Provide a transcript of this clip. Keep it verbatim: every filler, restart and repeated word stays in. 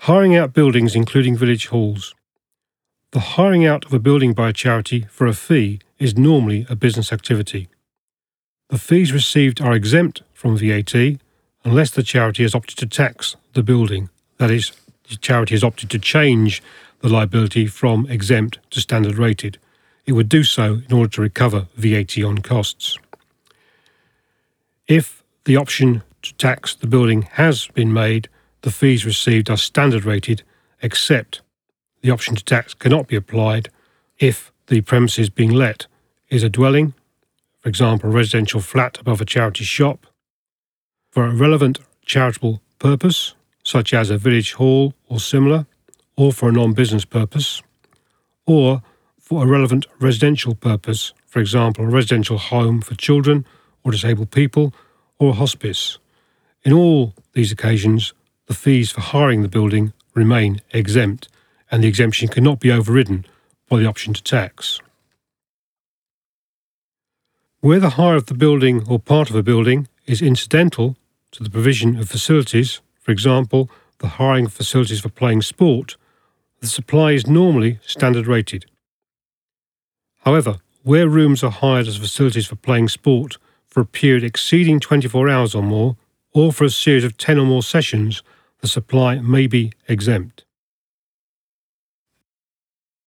Hiring out buildings including village halls. The hiring out of a building by a charity for a fee is normally a business activity. The fees received are exempt from V A T unless the charity has opted to tax the building. That is, the charity has opted to change the liability from exempt to standard rated. It would do so in order to recover V A T on costs. If the option to tax the building has been made, the fees received are standard rated, except the option to tax cannot be applied if the premises being let is a dwelling, for example, a residential flat above a charity shop, for a relevant charitable purpose, such as a village hall or similar, or for a non-business purpose, or for a relevant residential purpose, for example, a residential home for children or disabled people, or a hospice. In all these occasions, the fees for hiring the building remain exempt, and the exemption cannot be overridden by the option to tax. Where the hire of the building or part of a building is incidental to the provision of facilities, for example, the hiring of facilities for playing sport, the supply is normally standard rated. However, where rooms are hired as facilities for playing sport for a period exceeding twenty-four hours or more, or for a series of ten or more sessions, the supply may be exempt.